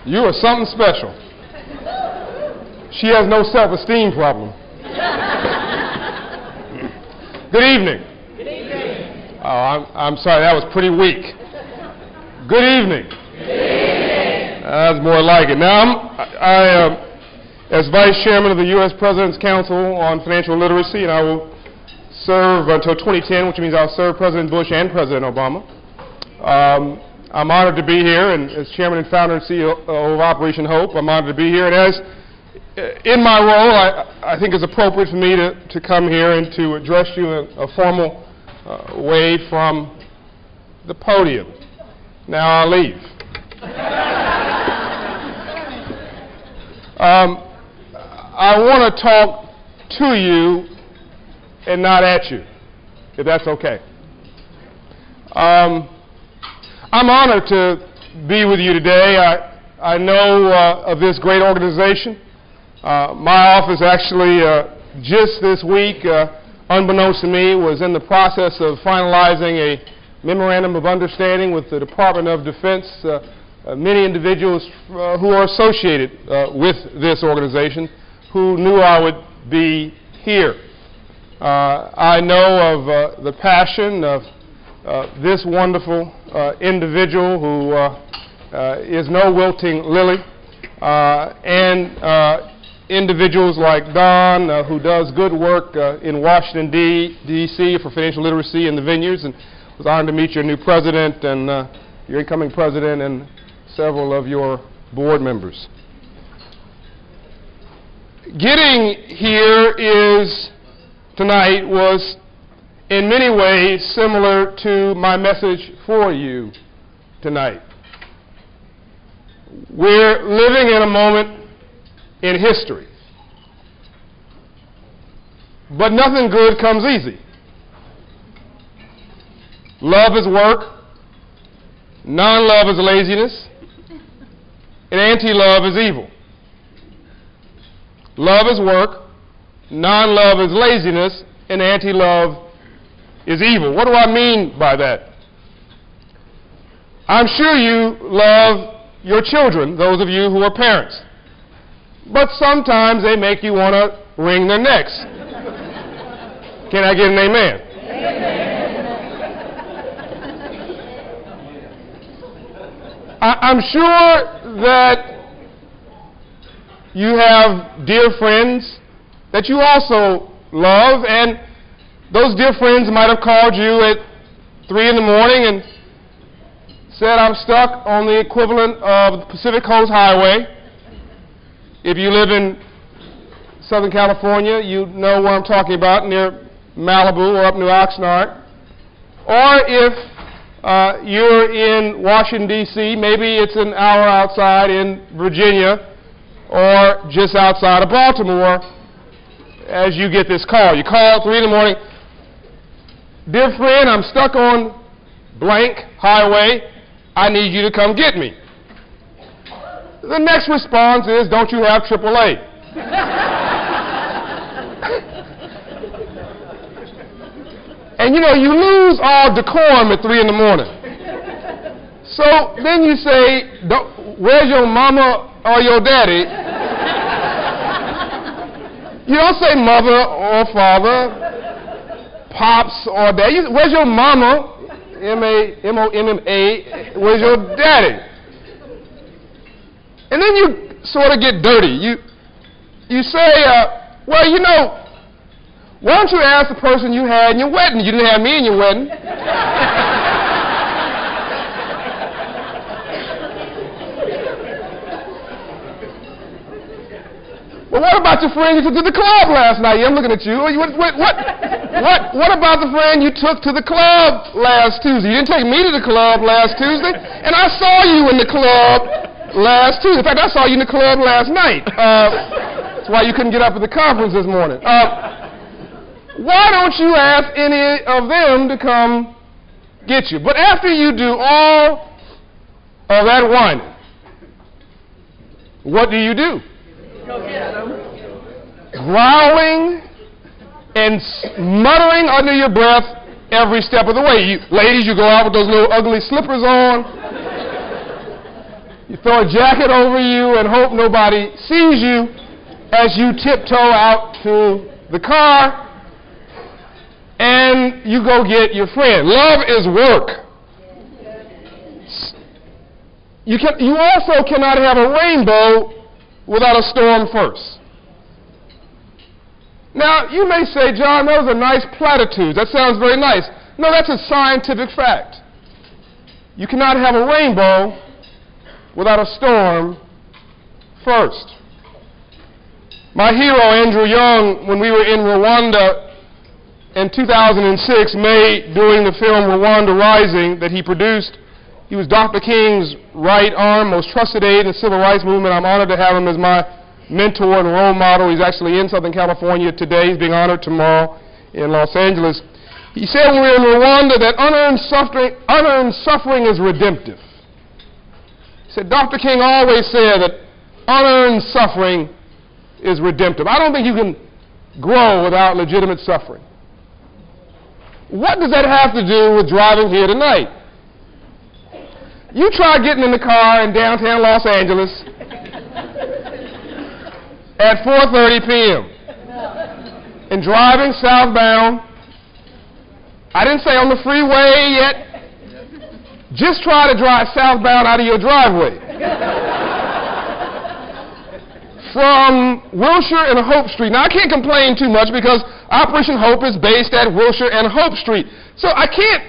You are something special. She has no self-esteem problem. Good evening. Good evening. Oh, I'm sorry, that was pretty weak. Good evening. Good evening. That's more like it. Now, as Vice Chairman of the U.S. President's Council on Financial Literacy, and I will serve until 2010, which means I'll serve President Bush and President Obama. I'm honored to be here, and as Chairman and Founder and CEO of Operation Hope, I'm honored to be here. And as in my role, I think it's appropriate for me to come here and to address you in a formal way from the podium. Now I'll leave. I want to talk to you and not at you, if that's okay. I'm honored to be with you today. I know of this great organization. My office actually just this week, unbeknownst to me, was in the process of finalizing a memorandum of understanding with the Department of Defense. Many individuals who are associated with this organization who knew I would be here. I know of the passion of this wonderful individual who is no wilting lily, and individuals like Don, who does good work in Washington, D.C. for financial literacy in the vineyards, and was honored to meet your new president and your incoming president and several of your board members. Getting here tonight was in many ways similar to my message for you tonight. We're living in a moment in history. But nothing good comes easy. Love is work, non-love is laziness, and anti-love is evil. Love is work, non-love is laziness, and anti-love is evil. What do I mean by that? I'm sure you love your children, those of you who are parents. But sometimes they make you want to wring their necks. Can I get an amen? I'm sure that you have dear friends that you also love, and those dear friends might have called you at 3 in the morning and said, I'm stuck on the equivalent of the Pacific Coast Highway. If you live in Southern California, you know what I'm talking about, near Malibu or up New Oxnard. Or if you're in Washington, D.C., maybe it's an hour outside in Virginia or just outside of Baltimore as you get this call. You call at 3 in the morning, dear friend, I'm stuck on blank highway. I need you to come get me. The next response is, don't you have AAA? And you know, you lose all decorum at 3 in the morning. So then you say, where's your mama or your daddy? You don't say mother or father, pops or daddy. Where's your mama? M-A-M-O-M-M-A. Where's your daddy? And then you sort of get dirty. You say, well, you know, why don't you ask the person you had in your wedding? You didn't have me in your wedding. Well, what about your friend you took to the club last night? Yeah, I'm looking at you. What about the friend you took to the club last Tuesday? You didn't take me to the club last Tuesday, and I saw you in the club last Tuesday. In fact, I saw you in the club last night. That's why you couldn't get up at the conference this morning. Why don't you ask any of them to come get you? But after you do all of that whining, what do? Go get them. Growling and muttering under your breath every step of the way. Ladies, you go out with those little ugly slippers on. You throw a jacket over you and hope nobody sees you as you tiptoe out to the car and you go get your friend. Love is work. You also cannot have a rainbow without a storm first. Now, you may say, John, those are nice platitudes. That sounds very nice. No, that's a scientific fact. You cannot have a rainbow without a storm first. My hero, Andrew Young, when we were in Rwanda in 2006, during the film Rwanda Rising that he produced, he was Dr. King's right arm, most trusted aide in the civil rights movement. I'm honored to have him as my mentor and role model. He's actually in Southern California today. He's being honored tomorrow in Los Angeles. He said when we were in Rwanda that unearned suffering is redemptive. He said Dr. King always said that unearned suffering is redemptive. I don't think you can grow without legitimate suffering. What does that have to do with driving here tonight? You try getting in the car in downtown Los Angeles at 4:30 p.m. and driving southbound. I didn't say on the freeway yet. Just try to drive southbound out of your driveway. From Wilshire and Hope Street. Now, I can't complain too much because Operation Hope is based at Wilshire and Hope Street. So I can't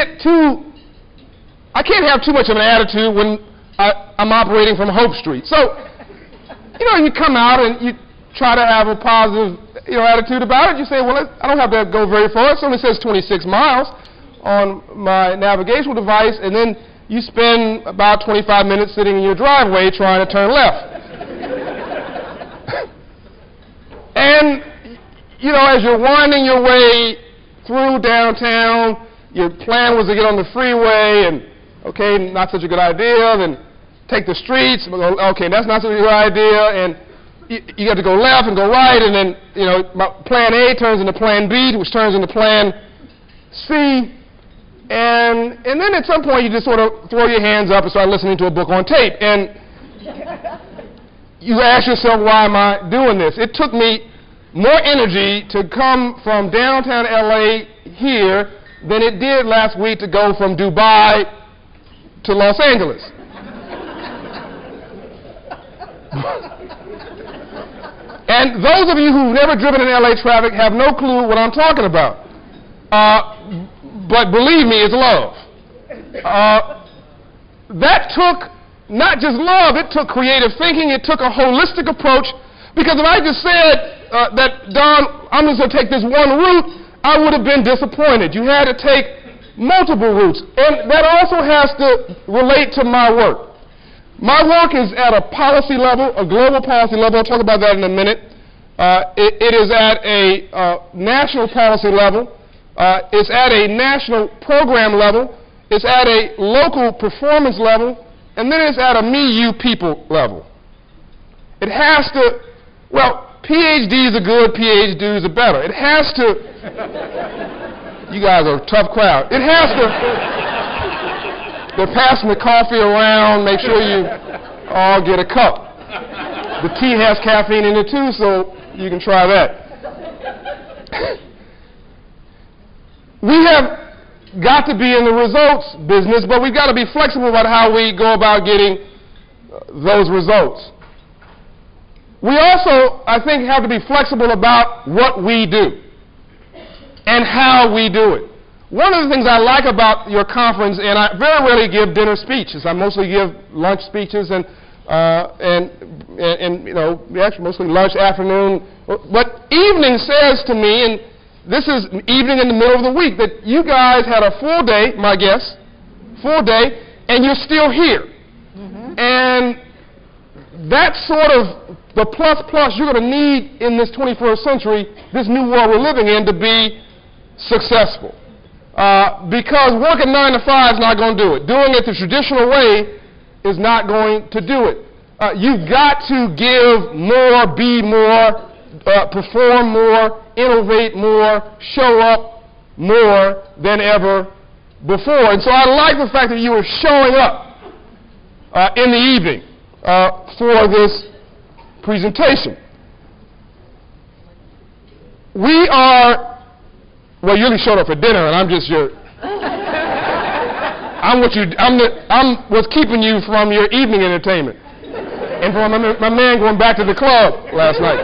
have too much of an attitude when I'm operating from Hope Street. So, you come out and you try to have a positive, attitude about it. You say, well, I don't have to go very far. It only says 26 miles on my navigational device, and then you spend about 25 minutes sitting in your driveway trying to turn left. And, as you're winding your way through downtown, your plan was to get on the freeway, and, okay, not such a good idea, then take the streets, okay, that's not such a good idea, and you have to go left and go right, and then, plan A turns into plan B, which turns into plan C, and then at some point you just sort of throw your hands up and start listening to a book on tape, and you ask yourself, why am I doing this? It took me more energy to come from downtown LA here than it did last week to go from Dubai to Los Angeles. And those of you who've never driven in LA traffic have no clue what I'm talking about. But believe me, it's love. That took not just love, it took creative thinking, it took a holistic approach, because if I just said that, Don, I'm just going to take this one route, I would have been disappointed. You had to take multiple routes, and that also has to relate to my work. My work is at a policy level, a global policy level. I'll talk about that in a minute. It is at a national policy level. It's at a national program level. It's at a local performance level. And then it's at a me, you, people level. It has to, PhDs are good, PhDs are better. It has to, you guys are a tough crowd. It has to, they're passing the coffee around, make sure you all get a cup. The tea has caffeine in it too, so you can try that. We have got to be in the results business, but we've got to be flexible about how we go about getting those results. We also, I think, have to be flexible about what we do and how we do it. One of the things I like about your conference, and I very rarely give dinner speeches. I mostly give lunch speeches and actually mostly lunch, afternoon. But evening says to me, and this is an evening in the middle of the week, that you guys had a full day, my guess, full day, and you're still here. Mm-hmm. And that's sort of the plus you're going to need in this 21st century, this new world we're living in, to be successful. Because working 9 to 5 is not going to do it. Doing it the traditional way is not going to do it. You've got to give more, be more, perform more, innovate more, show up more than ever before. And so I like the fact that you were showing up. in the evening for this presentation. We are, well, you really showed up for dinner, and I'm just your, I'm what's keeping you from your evening entertainment, and from my man going back to the club last night.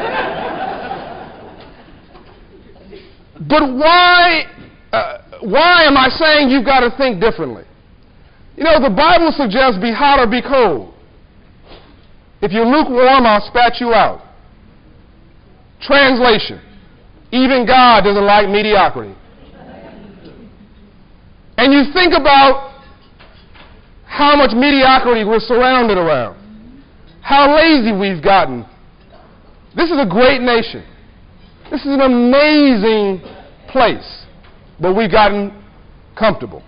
But why am I saying you've got to think differently? You know, the Bible suggests be hot or be cold. If you're lukewarm, I'll spat you out. Translation: even God doesn't like mediocrity. And you think about how much mediocrity we're surrounded around, how lazy we've gotten. This is a great nation. This is an amazing place, but we've gotten comfortable.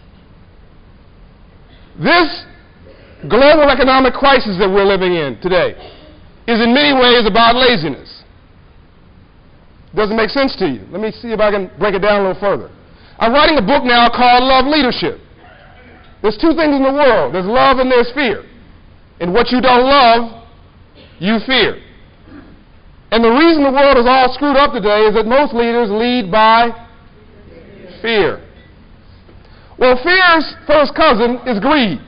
This global economic crisis that we're living in today is in many ways about laziness. Doesn't make sense to you? Let me see if I can break it down a little further. I'm writing a book now called Love Leadership. There's two things in the world. There's love and there's fear. And what you don't love, you fear. And the reason the world is all screwed up today is that most leaders lead by fear. Well, fear's first cousin is greed.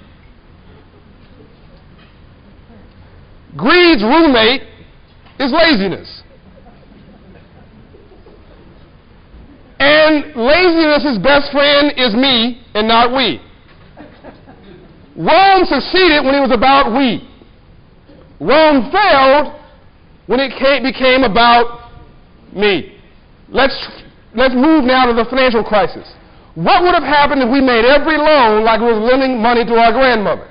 Greed's roommate is laziness. And laziness's best friend is me and not we. Rome succeeded when it was about we. Rome failed when it became about me. Let's move now to the financial crisis. What would have happened if we made every loan like it was lending money to our grandmother?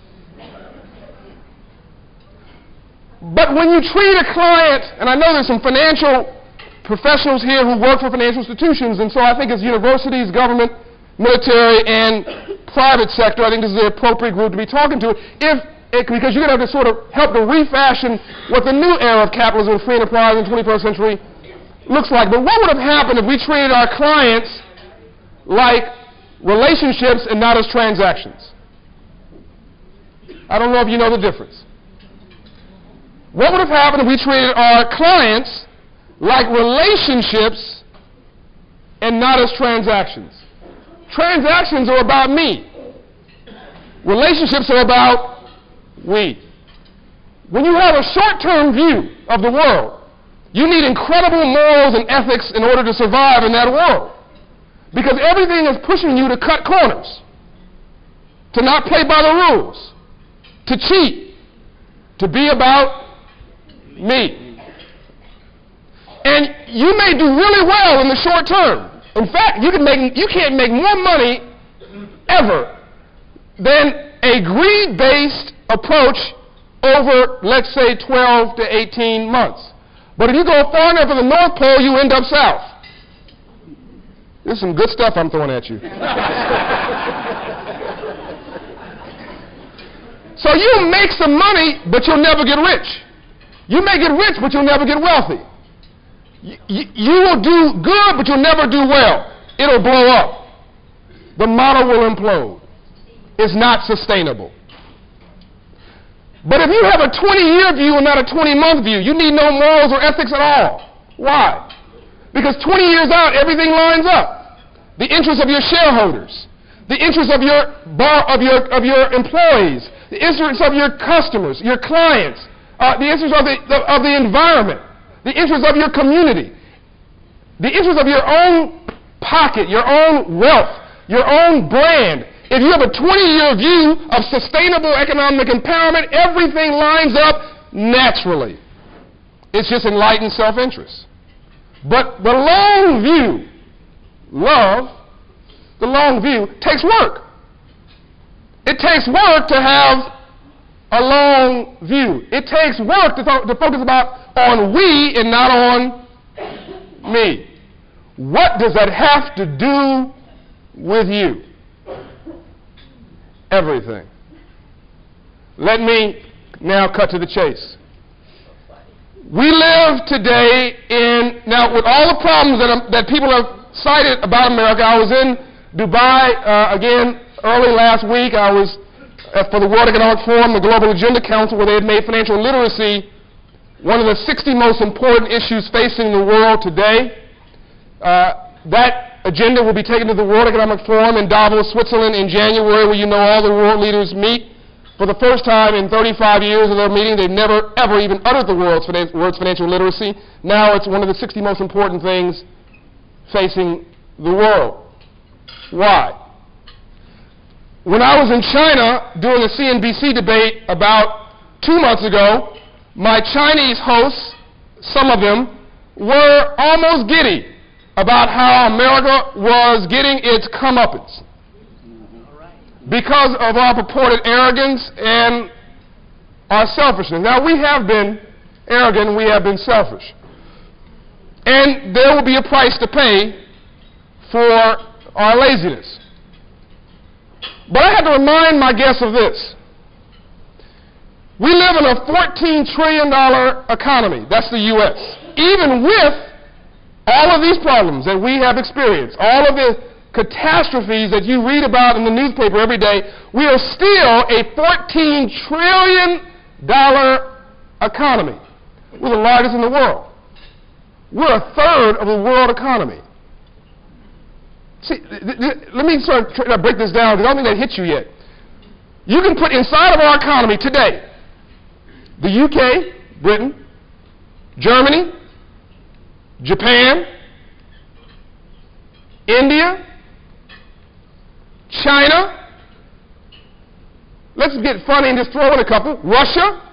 But when you treat a client, and I know there's some financial professionals here who work for financial institutions, and so I think as universities, government, military, and private sector, I think this is the appropriate group to be talking to. Because you're going to have to sort of help to refashion what the new era of capitalism and free enterprise in the 21st century looks like. But what would have happened if we treated our clients like relationships and not as transactions? I don't know if you know the difference. What would have happened if we treated our clients like relationships and not as transactions? Transactions are about me. Relationships are about we. When you have a short-term view of the world, you need incredible morals and ethics in order to survive in that world. Because everything is pushing you to cut corners, to not play by the rules, to cheat, to be about me. And you may do really well in the short term. In fact, you can't make more money ever than a greed-based approach over, let's say, 12 to 18 months. But if you go far enough to the North Pole, you end up south. This is some good stuff I'm throwing at you. So you make some money, but you'll never get rich. You may get rich, but you'll never get wealthy. You will do good, but you'll never do well. It'll blow up. The model will implode. It's not sustainable. But if you have a 20-year view and not a 20-month view, you need no morals or ethics at all. Why? Because 20 years out, everything lines up. The interests of your shareholders, the interests of your employees, the interests of your customers, your clients, the interests of the environment, the interests of your community, the interests of your own pocket, your own wealth, your own brand. If you have a 20-year view of sustainable economic empowerment, everything lines up naturally. It's just enlightened self-interest. But the long view, the long view, takes work. It takes work to have a long view. It takes work to focus on we and not on me. What does that have to do with you? Everything. Let me now cut to the chase. We live today now with all the problems that people have cited about America. I was in Dubai again early last week. I was for the World Economic Forum, the Global Agenda Council, where they had made financial literacy one of the 60 most important issues facing the world today. That agenda will be taken to the World Economic Forum in Davos, Switzerland in January, where you know all the world leaders meet. For the first time in 35 years of their meeting, they've never, ever even uttered the words financial literacy. Now it's one of the 60 most important things facing the world. Why? When I was in China doing a CNBC debate about 2 months ago, my Chinese hosts, some of them, were almost giddy about how America was getting its comeuppance because of our purported arrogance and our selfishness. Now, we have been arrogant and we have been selfish. And there will be a price to pay for our laziness. But I have to remind my guests of this. We live in a $14 trillion economy. That's the U.S. Even with all of these problems that we have experienced, all of the catastrophes that you read about in the newspaper every day, we are still a $14 trillion economy. We're the largest in the world. We're a third of the world economy. See, let me sort of try to break this down because I don't think that hits you yet. You can put inside of our economy today the UK, Britain, Germany, Japan, India, China. Let's get funny and just throw in a couple. Russia,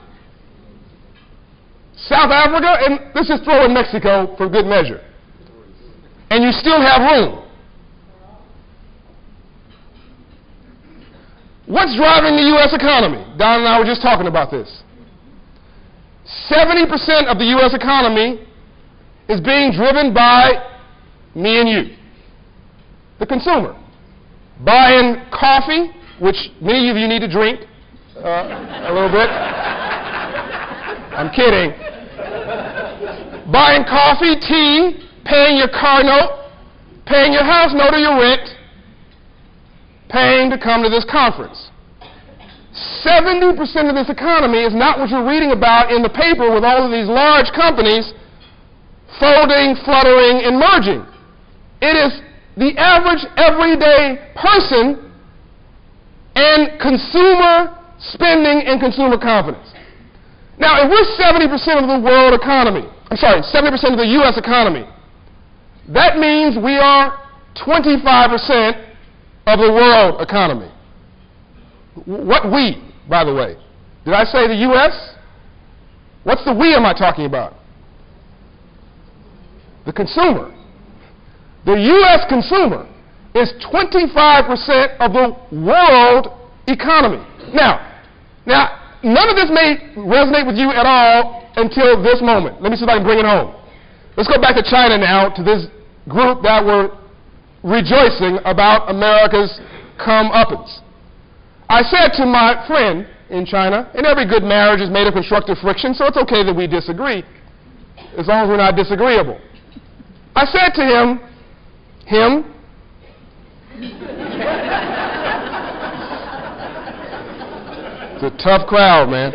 South Africa, and let's just throw in Mexico for good measure. And you still have room. What's driving the U.S. economy? Don and I were just talking about this. 70% of the U.S. economy is being driven by me and you, the consumer. Buying coffee, which many of you need to drink a little bit. I'm kidding. Buying coffee, tea, paying your car note, paying your house note or your rent, paying to come to this conference. 70% of this economy is not what you're reading about in the paper with all of these large companies folding, fluttering, and merging. It is the average, everyday person and consumer spending and consumer confidence. Now, if we're 70% of the world economy, 70% of the U.S. economy, that means we are 25% of the world economy. What we, by the way? Did I say the U.S.? What's the we am I talking about? The consumer. The U.S. consumer is 25% of the world economy. Now, none of this may resonate with you at all until this moment. Let me see if I can bring it home. Let's go back to China now, to this group that were rejoicing about America's comeuppance. I said to my friend in China, and every good marriage is made of constructive friction, so it's okay that we disagree, as long as we're not disagreeable. I said to him, it's a tough crowd, man.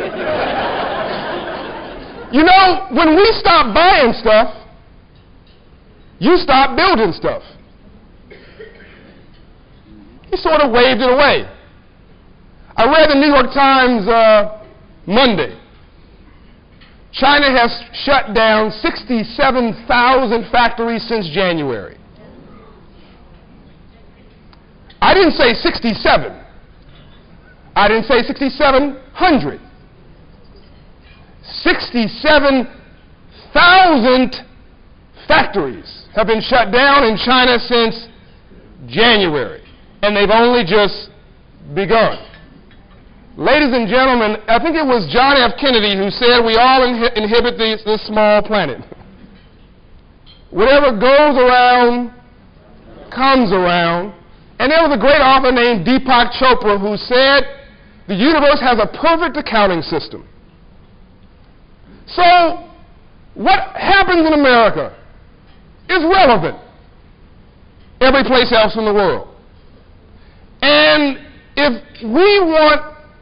You know, when we stop buying stuff, you stop building stuff. He sort of waved it away. I read the New York Times Monday. China has shut down 67,000 factories since January. I didn't say 67. I didn't say 6,700. 67,000 factories have been shut down in China since January, and they've only just begun. Ladies and gentlemen, I think it was John F. Kennedy who said we all inhabit this small planet. Whatever goes around comes around. And there was a great author named Deepak Chopra who said the universe has a perfect accounting system. So what happens in America is relevant every place else in the world. And if we want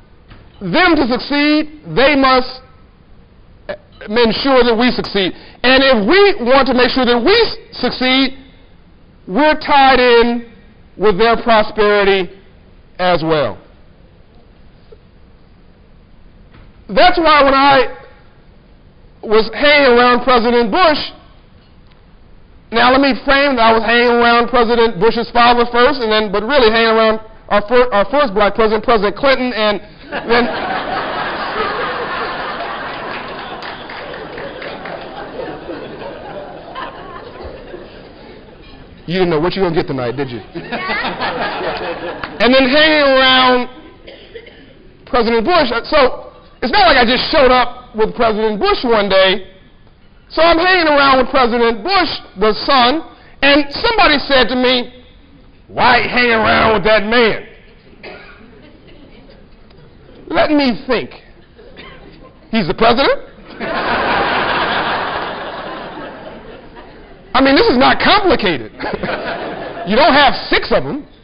them to succeed, they must ensure that we succeed. And if we want to make sure that we succeed, we're tied in with their prosperity as well. That's why when I was hanging around President Bush, now let me frame that I was hanging around President Bush's father first, and then, but really hanging around our first black president, President Clinton, and then you didn't know what you were going to get tonight, did you? And then hanging around President Bush. So it's not like I just showed up with President Bush one day. So I'm hanging around with President Bush, the son, and somebody said to me, "Why hang around with that man?" Let me think. He's the president? I mean, this is not complicated. You don't have 6 of them.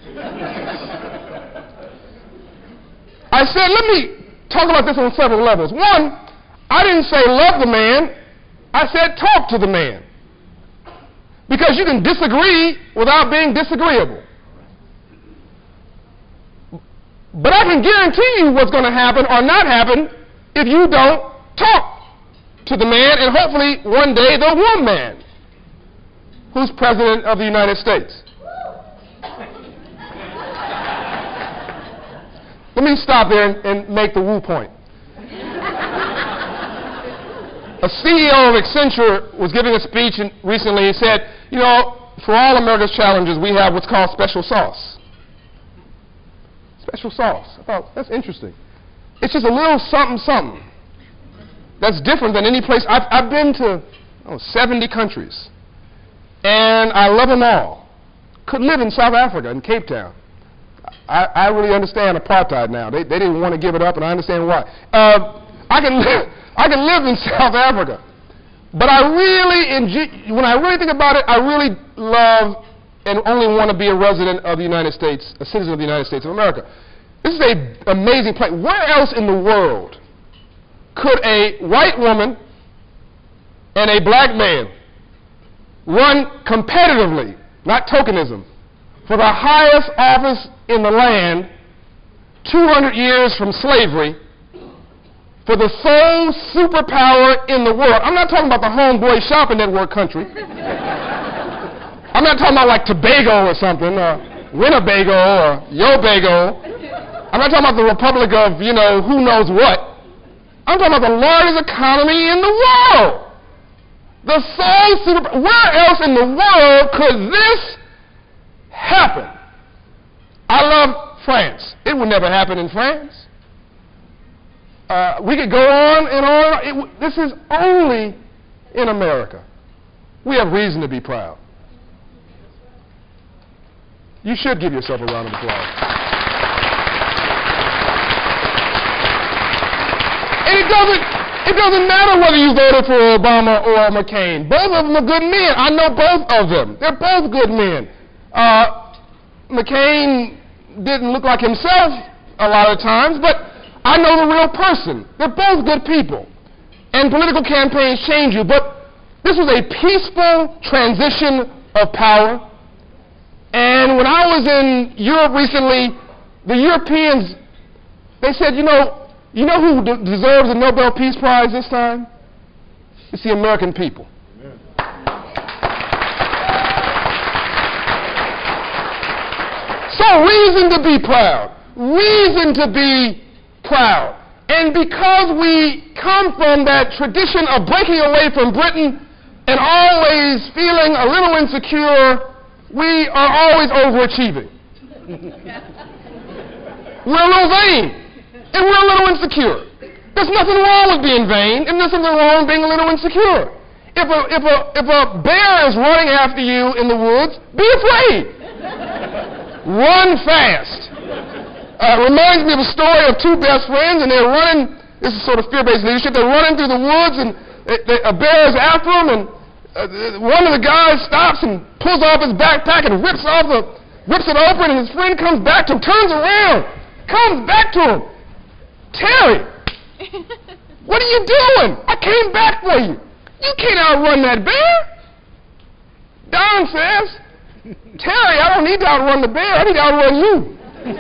I said, let me talk about this on several levels. One, I didn't say love the man. I said talk to the man. Because you can disagree without being disagreeable. But I can guarantee you what's going to happen or not happen if you don't talk to the man, and hopefully one day the woman who's President of the United States. Let me stop there and make the woo point. A CEO of Accenture was giving a speech recently. He said, you know, for all America's challenges, we have what's called special sauce. Special sauce. I thought, that's interesting. It's just a little something, something that's different than any place. I've been to 70 countries, and I love them all. Could live in South Africa, in Cape Town. I really understand apartheid now. They didn't want to give it up, and I understand why. I can live in South Africa. But when I really think about it, I really love and only want to be a resident of the United States, a citizen of the United States of America. This is an amazing place. Where else in the world could a white woman and a black man run competitively, not tokenism, for the highest office in the land 200 years from slavery, for the sole superpower in the world? I'm not talking about the Homeboy Shopping Network country. I'm not talking about like Tobago or something, or Winnebago or Yobago. I'm not talking about the Republic of, you know, who knows what. I'm talking about the largest economy in the world. The sole super. Where else in the world could this happen? I love France. It would never happen in France. We could go on and on. This is only in America. We have reason to be proud. You should give yourself a round of applause. And it doesn't matter whether you voted for Obama or McCain. Both of them are good men. I know both of them. They're both good men. McCain didn't look like himself a lot of times, but I know the real person. They're both good people. And political campaigns change you, but this was a peaceful transition of power. And when I was in Europe recently, the Europeans, they said, you know who deserves a Nobel Peace Prize this time? It's the American people. Amen. So reason to be proud. Reason to be proud. And because we come from that tradition of breaking away from Britain and always feeling a little insecure, we are always overachieving. We're a little vain, and we're a little insecure. There's nothing wrong with being vain, and there's something wrong with being a little insecure. If a bear is running after you in the woods, be afraid. Run fast. Reminds me of a story of 2 best friends, and they're running. This is sort of fear-based leadership. They're running through the woods, and a bear is after them, and one of the guys stops and pulls off his backpack and rips it open, and his friend comes back to him, turns around, comes back to him. Terry, what are you doing? I came back for you. You can't outrun that bear. Don says, Terry, I don't need to outrun the bear. I need to outrun you.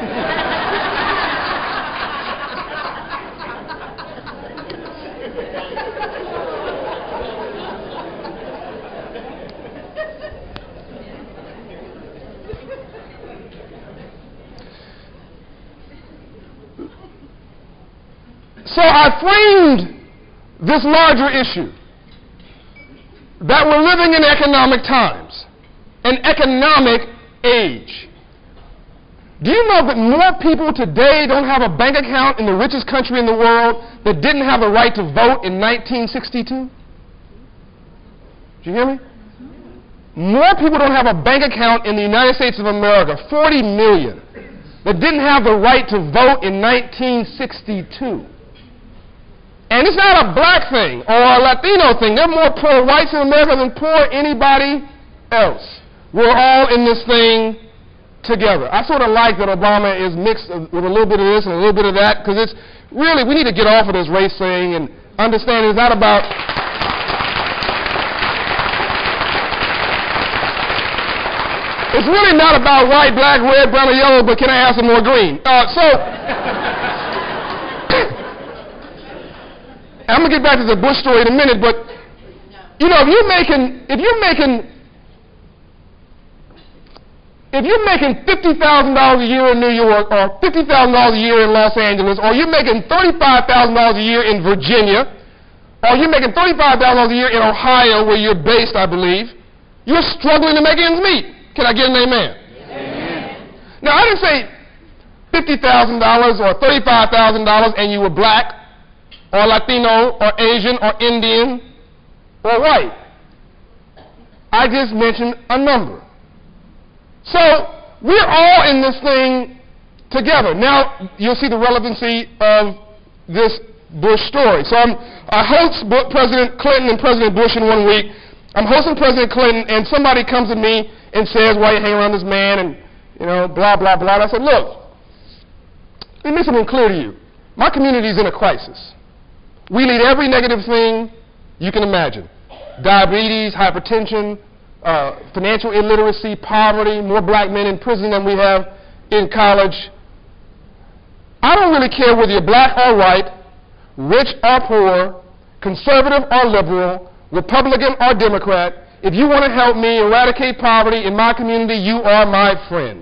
So I framed this larger issue that we're living in economic times, an economic age. Do you know that more people today don't have a bank account in the richest country in the world that didn't have the right to vote in 1962? Did you hear me? More people don't have a bank account in the United States of America, 40 million, that didn't have the right to vote in 1962. And it's not a black thing or a Latino thing. There are more poor whites in America than poor anybody else. We're all in this thing together. I sort of like that Obama is mixed with a little bit of this and a little bit of that, because it's really, we need to get off of this race thing and understand it's not about... It's really not about white, black, red, brown, or yellow, but can I have some more green? I'm going to get back to the Bush story in a minute, but, you know, if you're making $50,000 a year in New York, or $50,000 a year in Los Angeles, or you're making $35,000 a year in Virginia, or you're making $35,000 a year in Ohio, where you're based, I believe, you're struggling to make ends meet. Can I get an amen? Amen. Now, I didn't say $50,000 or $35,000 and you were black, or Latino, or Asian, or Indian, or white. I just mentioned a number. So, we're all in this thing together. Now, you'll see the relevancy of this Bush story. So, I host President Clinton and President Bush in 1 week. I'm hosting President Clinton, and somebody comes to me and says, why you hang around this man, and, you know, blah, blah, blah. And I said, look, let me make something clear to you. My community is in a crisis. We lead every negative thing you can imagine. Diabetes, hypertension, financial illiteracy, poverty, more black men in prison than we have in college. I don't really care whether you're black or white, rich or poor, conservative or liberal, Republican or Democrat. If you want to help me eradicate poverty in my community, you are my friend.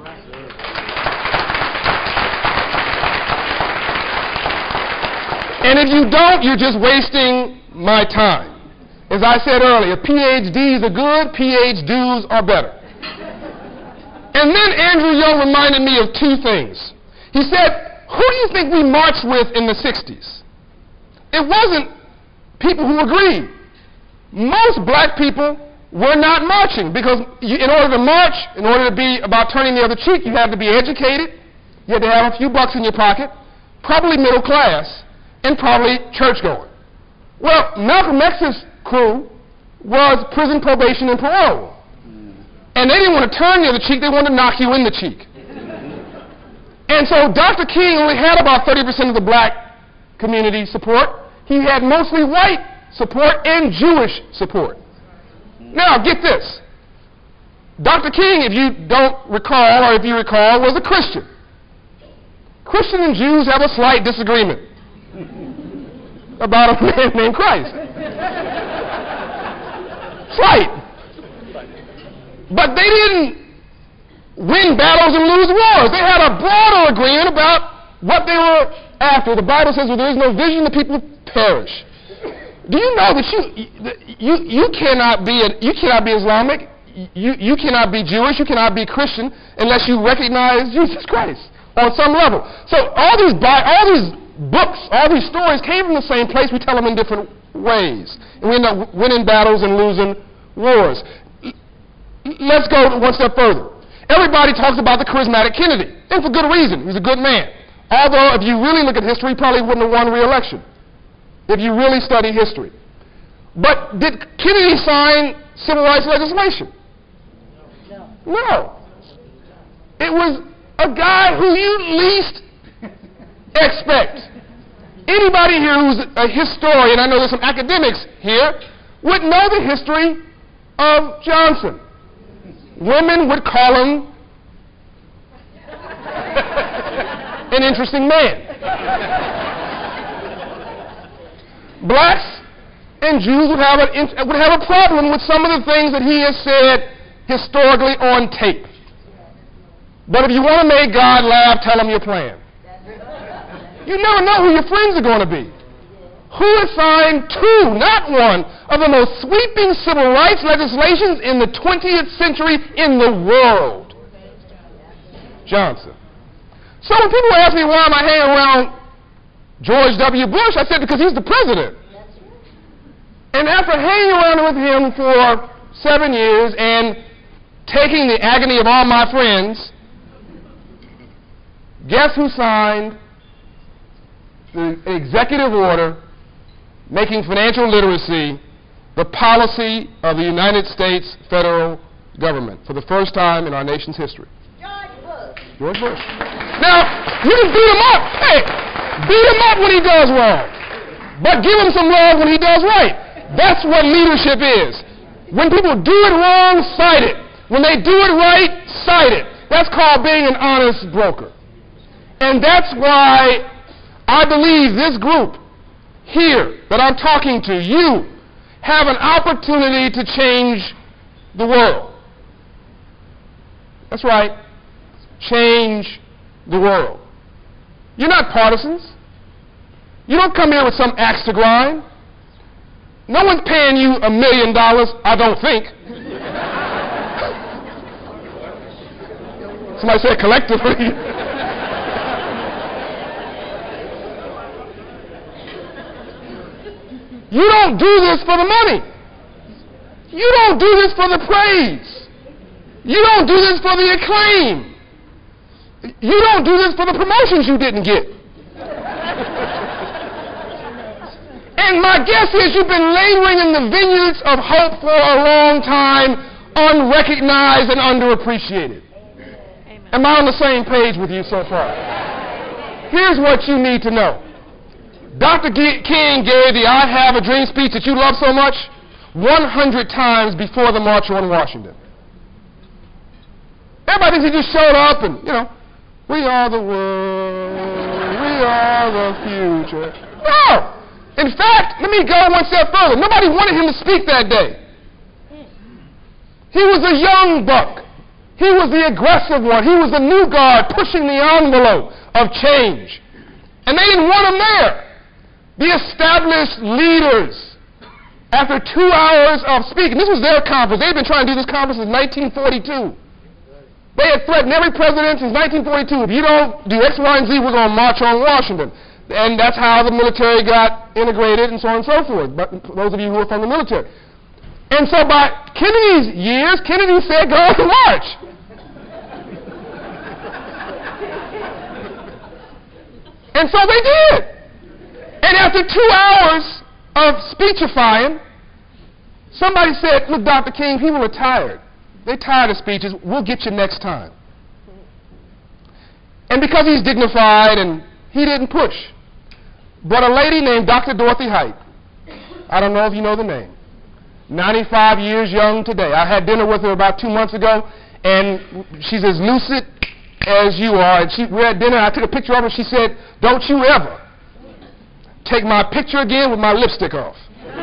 And if you don't, you're just wasting my time. As I said earlier, PhDs are good, PhDs are better. And then Andrew Young reminded me of two things. He said, who do you think we marched with in the 60s? It wasn't people who agreed. Most black people were not marching, because in order to march, in order to be about turning the other cheek, you had to be educated, you had to have a few bucks in your pocket, probably middle class, and probably church-going. Well, Malcolm X's crew was prison, probation, and parole. And they didn't want to turn the other cheek, they wanted to knock you in the cheek. And so Dr. King only had about 30% of the black community support. He had mostly white support and Jewish support. Now, get this. Dr. King, if you don't recall, or if you recall, was a Christian. Christians and Jews have a slight disagreement about a man named Christ. Slight. But they didn't win battles and lose wars. They had a broader agreement about what they were after. The Bible says, where there is no vision, the people perish. Do you know that you cannot be Islamic, you cannot be Jewish, you cannot be Christian unless you recognize Jesus Christ on some level. So all these books, all these stories came from the same place. We tell them in different ways. And we end up winning battles and losing wars. Let's go one step further. Everybody talks about the charismatic Kennedy, and for good reason. He's a good man. Although, if you really look at history, he probably wouldn't have won re-election, if you really study history. But did Kennedy sign civil rights legislation? No. It was a guy who you least expect Anybody here who's a historian, I know there's some academics here, would know the history of Johnson. Women would call him an interesting man. Blacks and Jews would have a problem with some of the things that he has said historically on tape. But if you want to make God laugh, tell him your plan. You never know who your friends are going to be. Who assigned two, not one, of the most sweeping civil rights legislations in the 20th century in the world? Johnson. So when people ask me why am I hanging around George W. Bush, I said because he's the president. And after hanging around with him for 7 years and taking the agony of all my friends, guess who signed the executive order making financial literacy the policy of the United States federal government for the first time in our nation's history? George Bush. Now, you can beat him up. Hey, beat him up when he does wrong. But give him some love when he does right. That's what leadership is. When people do it wrong, cite it. When they do it right, cite it. That's called being an honest broker. And that's why I believe this group here that I'm talking to, you, have an opportunity to change the world. That's right. Change the world. You're not partisans. You don't come here with some axe to grind. No one's paying you $1 million, I don't think. Somebody said collectively. You don't do this for the money. You don't do this for the praise. You don't do this for the acclaim. You don't do this for the promotions you didn't get. And my guess is you've been laboring in the vineyards of hope for a long time, unrecognized and underappreciated. Amen. Am I on the same page with you so far? Here's what you need to know. Dr. King gave the I Have a Dream speech that you love so much 100 times before the March on Washington. Everybody thinks he just showed up and, we are the world, we are the future. No! In fact, let me go one step further. Nobody wanted him to speak that day. He was a young buck. He was the aggressive one. He was the new guard pushing the envelope of change. And they didn't want him there. The established leaders, after 2 hours of speaking, this was their conference. They've been trying to do this conference since 1942. They had threatened every president since 1942. If you don't do X, Y, and Z, we're going to march on Washington. And that's how the military got integrated and so on and so forth, but those of you who are from the military. And so by Kennedy's years, Kennedy said, go on the march. And so they did. And after 2 hours of speechifying, somebody said, look, Dr. King, people are tired. They're tired of speeches. We'll get you next time. And because he's dignified and he didn't push, but a lady named Dr. Dorothy Height, I don't know if you know the name, 95 years young today. I had dinner with her about 2 months ago, and she's as lucid as you are. And we're at dinner, I took a picture of her, she said, don't you ever take my picture again with my lipstick off.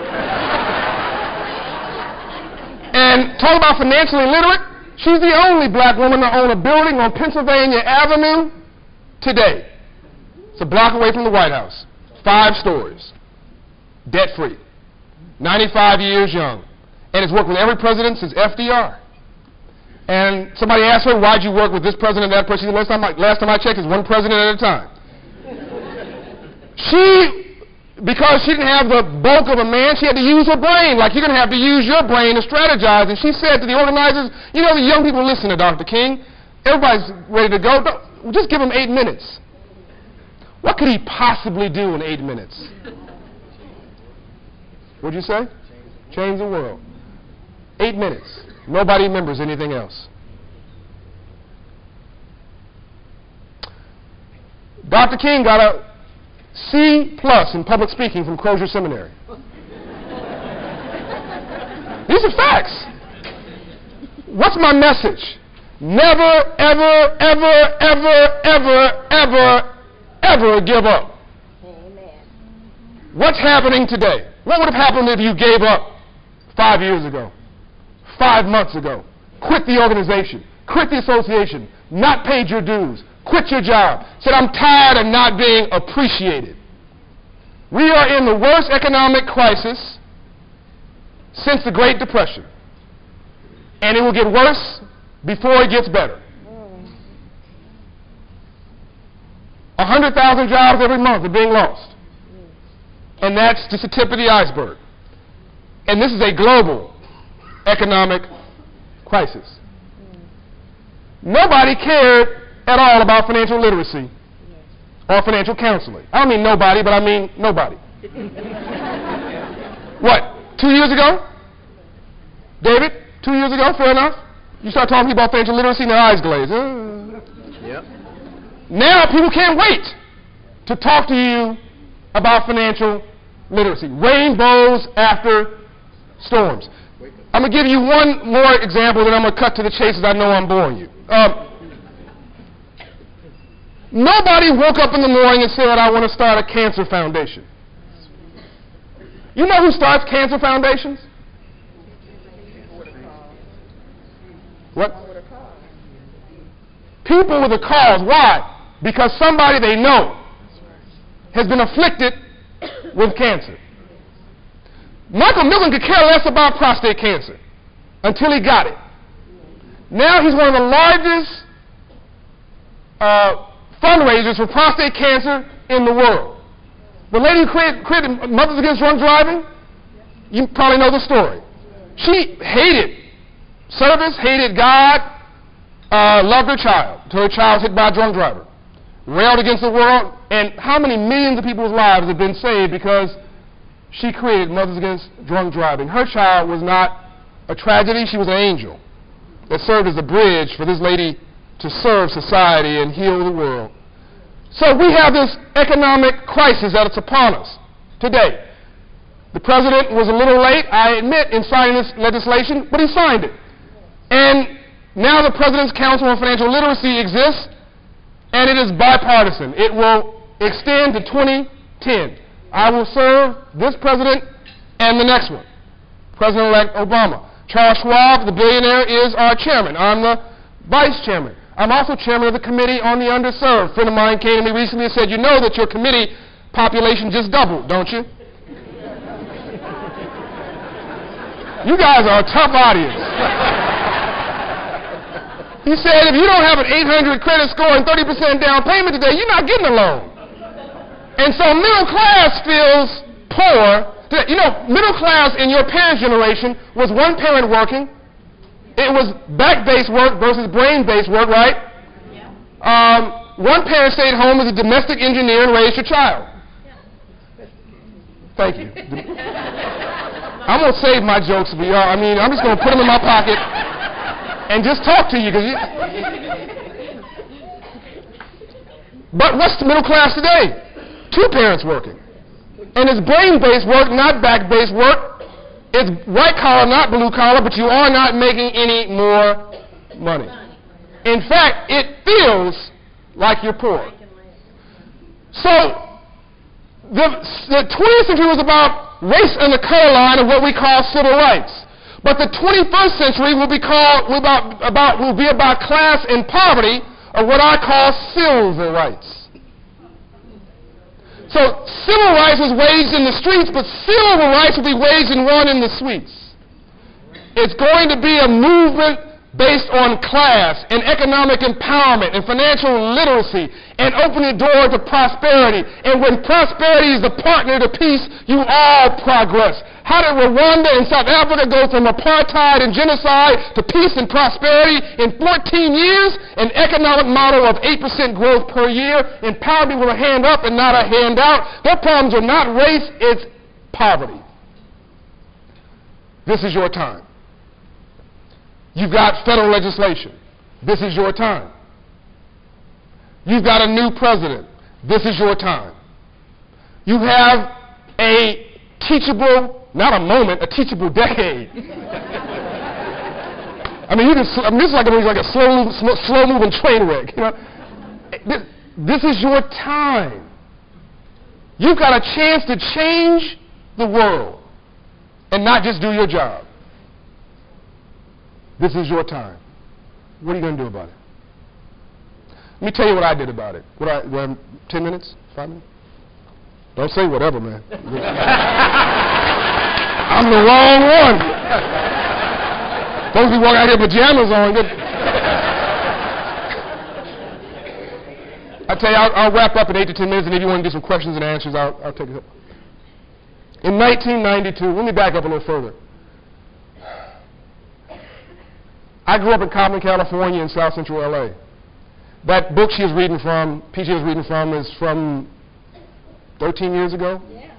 And talk about financially literate, she's the only black woman to own a building on Pennsylvania Avenue today. It's a block away from the White House. 5 stories. Debt-free. 95 years young. And has worked with every president since FDR. And somebody asked her, why'd you work with this president and that president? Last time I checked, it's one president at a time. Because she didn't have the bulk of a man, she had to use her brain, like you're going to have to use your brain to strategize. And she said to the organizers, the young people listen to Dr. King. Everybody's ready to go. Just give him 8 minutes. What could he possibly do in 8 minutes? What'd you say? Change the world. 8 minutes. Nobody remembers anything else. Dr. King got a C+ in public speaking from Crozier Seminary. These are facts. What's my message? Never, ever, ever, ever, ever, ever, ever give up. Amen. What's happening today? What would have happened if you gave up 5 years ago, 5 months ago, quit the organization, quit the association, not paid your dues, quit your job, said, I'm tired of not being appreciated? We are in the worst economic crisis since the Great Depression. And it will get worse before it gets better. 100,000 jobs every month are being lost. And that's just the tip of the iceberg. And this is a global economic crisis. Nobody cared at all about financial literacy or financial counseling. I don't mean nobody, but I mean nobody. What, 2 years ago? David, 2 years ago, fair enough? You start talking about financial literacy and their eyes glaze. Yep. Now people can't wait to talk to you about financial literacy. Rainbows after storms. I'm going to give you one more example, then I'm going to cut to the chase as I know I'm boring you. Nobody woke up in the morning and said, I want to start a cancer foundation. You know who starts cancer foundations? What? People with a cause. Why? Because somebody they know has been afflicted with cancer. Michael Milken could care less about prostate cancer until he got it. Now he's one of the largest fundraisers for prostate cancer in the world. The lady who created Mothers Against Drunk Driving, you probably know the story. She hated service, hated God, loved her child until her child was hit by a drunk driver. Railed against the world, and how many millions of people's lives have been saved because she created Mothers Against Drunk Driving. Her child was not a tragedy, she was an angel that served as a bridge for this lady to serve society and heal the world. So we have this economic crisis that is upon us today. The president was a little late, I admit, in signing this legislation, but he signed it. And now the President's Council on Financial Literacy exists, and it is bipartisan. It will extend to 2010. I will serve this president and the next one, President-elect Obama. Charles Schwab, the billionaire, is our chairman. I'm the vice chairman. I'm also chairman of the Committee on the Underserved. A friend of mine came to me recently and said, you know that your committee population just doubled, don't you? You guys are a tough audience. He said, if you don't have an 800 credit score and 30% down payment today, you're not getting a loan. And so middle class feels poor. You know, middle class in your parents' generation was one parent working. It was back-based work versus brain-based work, right? Yeah. One parent stayed home as a domestic engineer and raised your child. Yeah. Thank you. I'm going to save my jokes for y'all. I mean, I'm just going to put them in my pocket and just talk to you. But what's the middle class today? 2 parents working. And it's brain-based work, not back-based work. It's white-collar, not blue-collar, but you are not making any more money. In fact, it feels like you're poor. So the 20th century was about race and the color line of what we call civil rights. But the 21st century will be about class and poverty, or what I call civil rights. So civil rights was waged in the streets, but civil rights will be waged and won in the suites. It's going to be a movement based on class and economic empowerment and financial literacy and opening the door to prosperity. And when prosperity is the partner to peace, you all progress. How did Rwanda and South Africa go from apartheid and genocide to peace and prosperity in 14 years? An economic model of 8% growth per year, empowered people with a hand up and not a hand out. Their problems are not race, it's poverty. This is your time. You've got federal legislation. This is your time. You've got a new president. This is your time. You have a teachable, not a moment, a teachable decade. I mean, this is like a slow-moving train wreck. You know, this is your time. You've got a chance to change the world and not just do your job. This is your time. What are you going to do about it? Let me tell you what I did about it. 10 minutes? 5 minutes? Don't say whatever, man. I'm the wrong one. Supposed to be walking out here with pajamas on. I tell you, I'll wrap up in 8 to 10 minutes, and if you want to do some questions and answers, I'll take it. In 1992, let me back up a little further. I grew up in Compton, California, in South Central LA. That book she was reading from, PJ was reading from, is from 13 years ago. Yeah.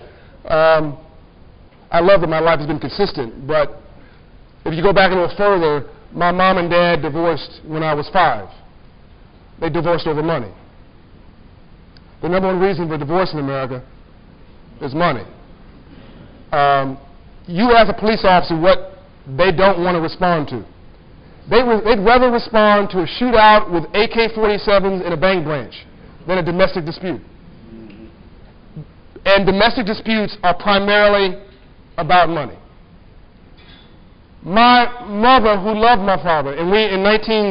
I love that my life has been consistent, but if you go back a little further, my mom and dad divorced when I was 5. They divorced over money. The number one reason for divorce in America is money. You as a police officer, what they don't want to respond to. They'd rather respond to a shootout with AK-47s in a bank branch than a domestic dispute. And domestic disputes are primarily about money. My mother, who loved my father, and in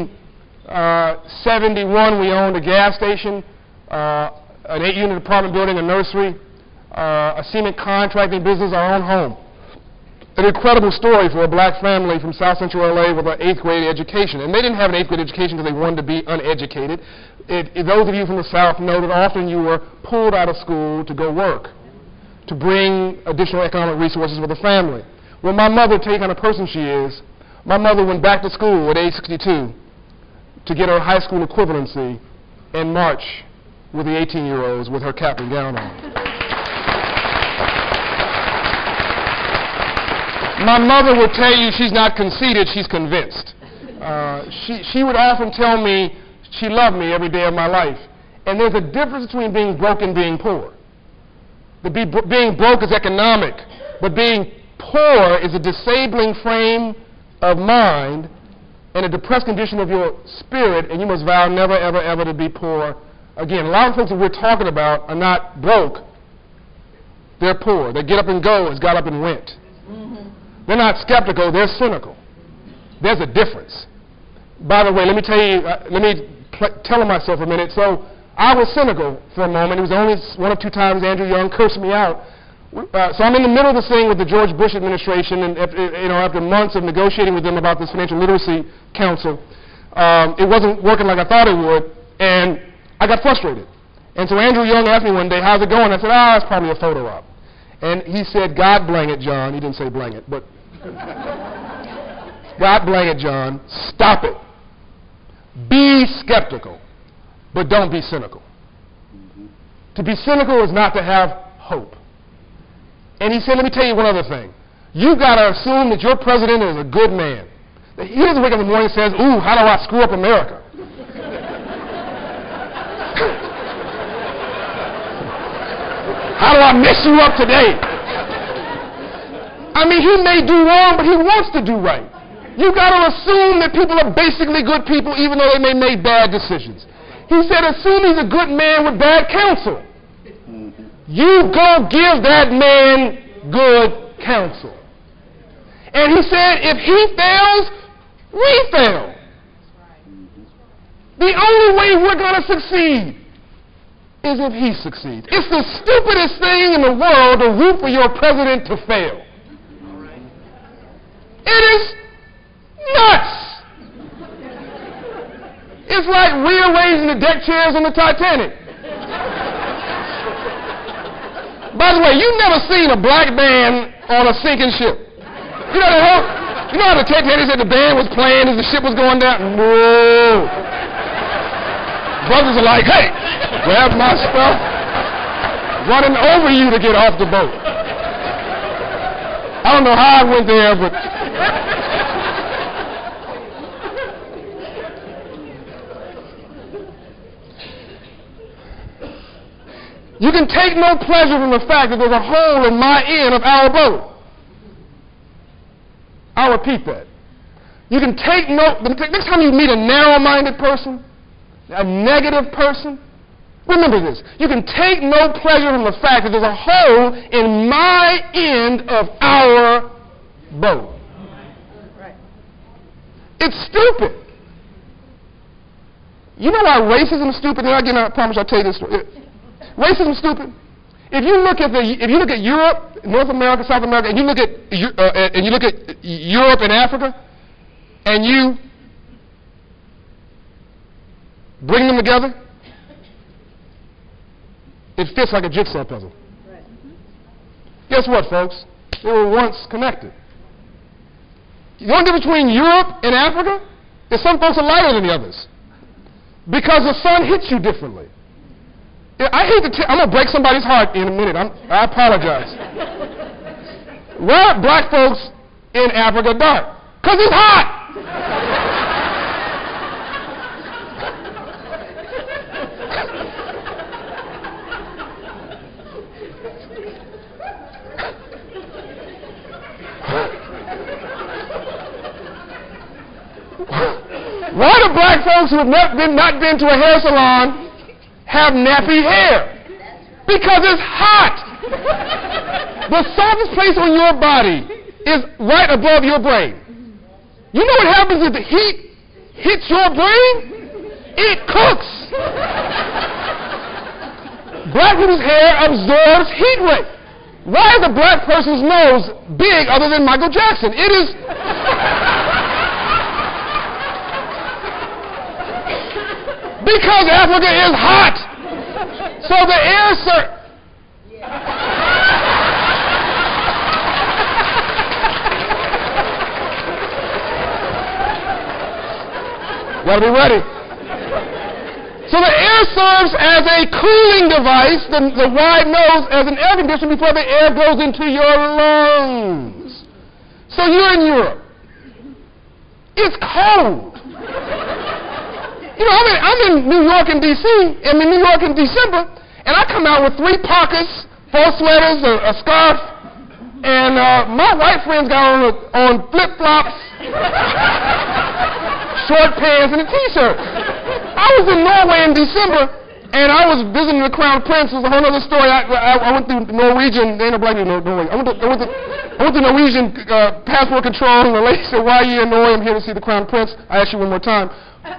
1971 we owned a gas station, an 8-unit apartment building, a nursery, a cement contracting business, our own home. An incredible story for a black family from South Central LA with an 8th grade education. And they didn't have an 8th grade education because they wanted to be uneducated. Those of you from the South know that often you were pulled out of school to go work, to bring additional economic resources for the family. Well, my mother, to tell you what kind of person she is, my mother went back to school at age 62 to get her high school equivalency and march with the 18-year-olds with her cap and gown on. My mother would tell you she's not conceited, she's convinced. She would often tell me she loved me every day of my life. And there's a difference between being broke and being poor. Being broke is economic, but being poor is a disabling frame of mind and a depressed condition of your spirit, and you must vow never, ever, ever to be poor again. A lot of folks that we're talking about are not broke. They're poor. They get up and go as got up and went. They're not skeptical, they're cynical. There's a difference. By the way, let me tell you, tell myself a minute. So I was cynical for a moment. It was only 1 or 2 times Andrew Young cursed me out. So I'm in the middle of this thing with the George Bush administration, and after months of negotiating with them about this financial literacy council, it wasn't working like I thought it would, and I got frustrated. And so Andrew Young asked me one day, "How's it going?" I said, "It's probably a photo op." And he said, "God blang it, John." He didn't say blang it, but God blang it, John. Stop it. Be skeptical, but don't be cynical. To be cynical is not to have hope. And he said, let me tell you one other thing. You've got to assume that your president is a good man. He doesn't wake up in the morning and says, "Ooh, how do I screw up America?" How do I mess you up today? I mean, he may do wrong, but he wants to do right. You've got to assume that people are basically good people, even though they may make bad decisions. He said, assume he's a good man with bad counsel. You go give that man good counsel. And he said, if he fails, we fail. The only way we're going to succeed is if he succeeds. It's the stupidest thing in the world to root for your president to fail. It is nuts. It's like rearranging the deck chairs on the Titanic. By the way, you've never seen a black band on a sinking ship. You know how the Titanic said the band was playing as the ship was going down? No. Brothers are like, "Hey, grab my stuff," running over you to get off the boat. I don't know how I went there, but You can take no pleasure from the fact that there's a hole in my end of our boat. I'll repeat that. You can take no, next time you meet a narrow-minded person, a negative person, remember this. You can take no pleasure from the fact that there's a hole in my end of our boat. It's stupid. You know why racism is stupid? And again, I promise I'll tell you this story. Racism is stupid. If you look at Europe, North America, South America, and you look at Europe and Africa, and you bring them together, it fits like a jigsaw puzzle. Right. Guess what, folks? They were once connected. The only difference between Europe and Africa is some folks are lighter than the others because the sun hits you differently. I hate to I'm going to break somebody's heart in a minute. I apologize. Why are black folks in Africa dark? Because it's hot. Why do black folks who have not been to a hair salon have nappy hair? Because it's hot. The softest place on your body is right above your brain. You know what happens if the heat hits your brain? It cooks. Black people's hair absorbs heat wave. Why is a black person's nose big other than Michael Jackson? It is... Because Africa is hot. So the air gotta be ready. So the air serves as a cooling device, the wide nose as an air conditioner before the air goes into your lungs. So you're in Europe. It's cold. You know, I'm in New York and D.C., I'm in New York in December, and I come out with 3 parkas, 4 sweaters, a scarf, and my white friends got on flip-flops, short pants, and a T-shirt. I was in Norway in December, and I was visiting the Crown Prince. It was a whole other story. I went through Norwegian, they ain't no black people in Norway. I went to Norwegian passport control, and the lady said, "Why are you in Norway?" "I'm here to see the Crown Prince." I asked you one more time.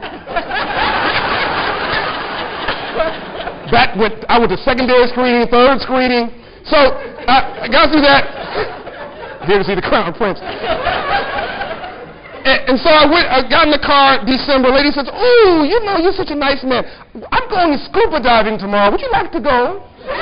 I went to secondary screening, third screening. So I got through that. Here to see the Crown Prince. And so I got in the car December. Lady says, "Ooh, you know, you're such a nice man. I'm going scuba diving tomorrow. Would you like to go?"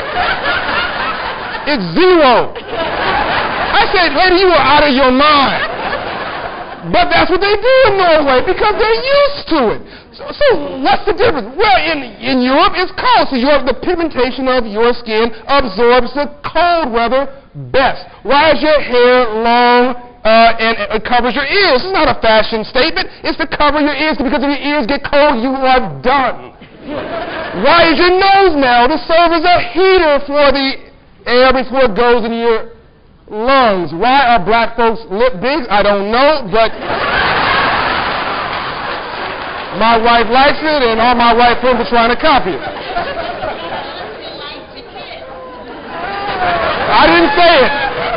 It's 0. I said, "Lady, you are out of your mind." But that's what they do in Norway because they're used to it. So what's the difference? Well, in Europe, it's cold. So the pigmentation of your skin absorbs the cold weather best. Why is your hair long and it covers your ears? It's not a fashion statement. It's to cover your ears because if your ears get cold, you are done. Why is your nose now? To serve as a heater for the air before it goes into your lungs. Why are black folks lip big? I don't know, but my wife likes it, and all my white friends are trying to copy it. I didn't say it.